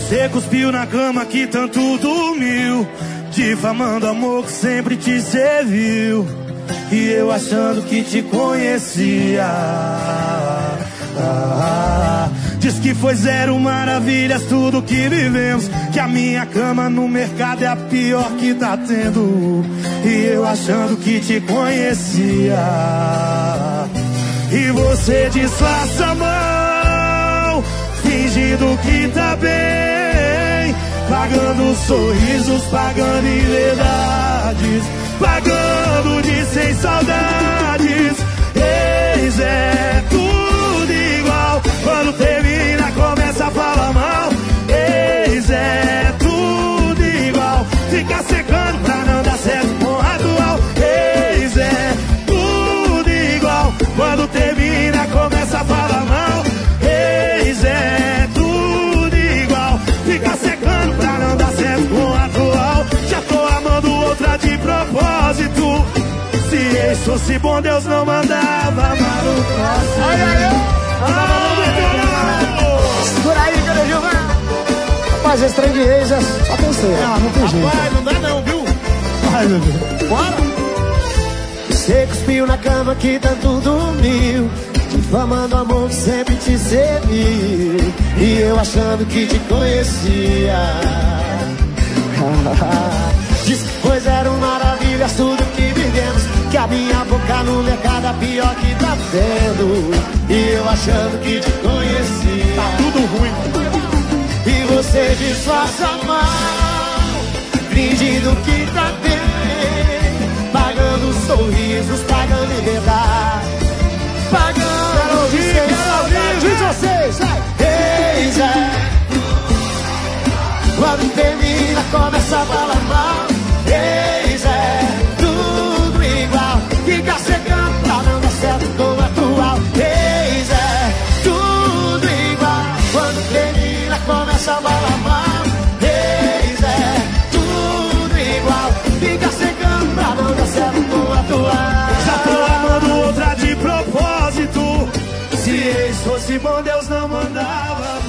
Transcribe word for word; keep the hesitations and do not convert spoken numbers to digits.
Você cuspiu na cama que tanto dormiu, difamando amor que sempre te serviu. E eu achando que te conhecia. Ah, diz que foi zero maravilhas tudo que vivemos, que a minha cama no mercado é a pior que tá tendo. E eu achando que te conhecia. E você disfarça a mão, fingindo que tá bem, pagando sorrisos, pagando em verdades, pagando de sem saudades. Eis é tudo igual, quando termina começa a falar mal. Eis é tudo igual, fica secando pra não dar certo com a atual. Eis é tudo igual, quando termina começa a falar mal. Eis é tudo igual, fica secando pra não dar certo com a atual. Já tô amando outra de propósito. Se ex fosse bom, Deus não mandava amar o próximo. Ai, ai, ai. Ah, segura aí, cadê Gilmar? Rapaz, esse trem de ex é só terceiro. Ah, não tem jeito. Rapaz, não dá não, viu? Ai, meu Deus. Bora! Você cuspiu na cama que tanto dormiu, difamando amor que sempre te serviu. E eu achando que te conhecia. Diz que pois eram maravilhas tudo que vivemos, que a minha boca no mercado é a pior que tá tendo. E eu achando que te conhecia. Tá tudo ruim. E você disfarça mal, fingindo que tá bem, pagando sorrisos, pagando em verdade, pagando de sem saudade. Diz vocês, vai! Eis é, quando termina começa a falar mal. Eis é tudo igual, fica secando pra não dar certo com a atual. Eis é tudo igual, quando termina começa a falar mal. Eis é tudo igual, fica secando pra não dar certo com a atual. já tô amando outra de propósito. Se ex fosse bom, Deus não mandava.